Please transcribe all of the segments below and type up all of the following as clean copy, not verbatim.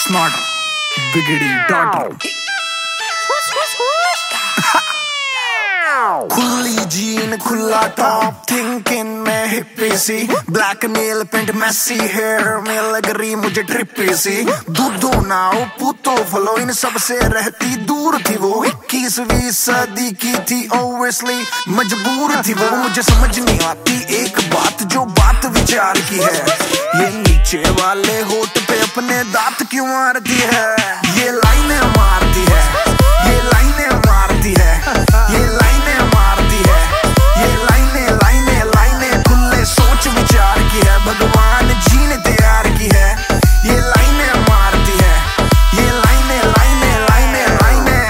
smarter बिगड़ी daughter खुली jean खुला टॉप थिंकिंग में हिप्पी सी black nail paint messy hair में लग रही मुझे ट्रिपी सी दूधो नाओ पूतो फलो इन सब से रहती दूर थी वो 21वीं सदी की थी ओब्वियसली मजबूर थी वो मुझे समझ नहीं आती एक बात जो बात विचार की है ये नीचे वाले होठ पे अपने दांत क्यों मारती है ये लाइनें मारती है ये लाइनें मारती है ये लाइनें मारती है ये लाइनें लाइनें लाइनें खुले सोच विचार की है भगवान जी ने तैयार की है ये लाइनें मारती है ये लाइनें लाइनें लाइनें लाइनें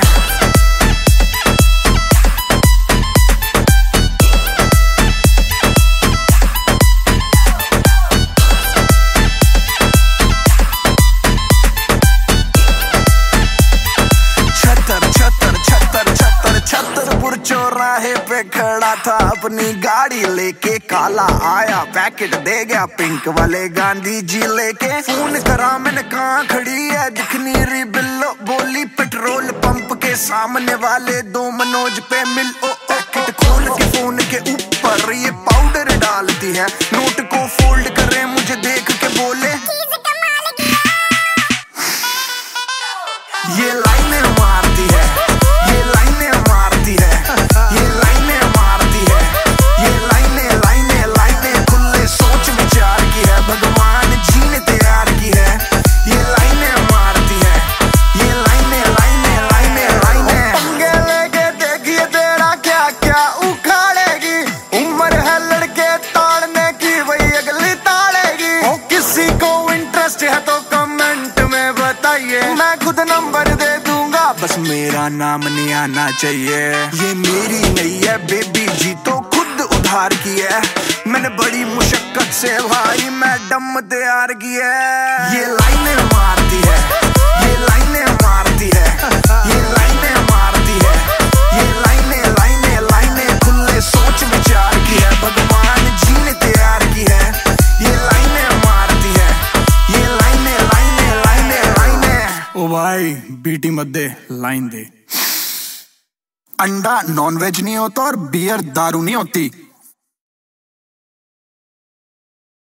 छतरपुर चौराहे पे खड़ा था अपनी गाड़ी लेके काला आया पैकेट दे गया पिंक वाले गांधी जी लेके फोन करा मैंने कहाँ खड़ी है दिखनी रही बिल्लो बोली पेट्रोल पंप के सामने वाले दो मनोज पे मिल ओ पैकेट खोल के फोन के ऊपर ये पाउडर डालती है नोट को फोल्ड करे मुझे देख के बोले ये लाइनें मारती है ये लाइनें मारती है ये लाइनें मारती है ये लाइनें लाइनें लाइनें खुले सोच विचार की है भगवान जी ने तैयार की है ये लाइनें मारती है ये लाइनें लाइनें लाइनें लाइनें पंगे लेके देखिए तेरा क्या क्या उखाड़ेगी उम्र है लड़के ताड़ने की वही अगली ताड़ेगी ओ किसी को इंटरेस्ट है तो कमेंट में बताइए मैं खुद नंबर दे दूंगा बस मेरा नाम नहीं आना चाहिए ये मेरी नहीं है बेबी जी तो खुद उधार की है मैंने बड़ी मुशक्कत से भाई मैडम तैयार की है ये लाइनें मारती है ये लाइनें मारती है ये लाइनें मारती है ये लाइनें लाइनें लाइनें खुले सोच विचार की है भगवान जी ने तैयार की है ये लाइनें मारती है ये लाइनें लाइनें लाइनें लाइनें ओ भाई बीटी मत दे लाइन दे अंडा नॉन वेज नहीं होता और बियर दारू नहीं होती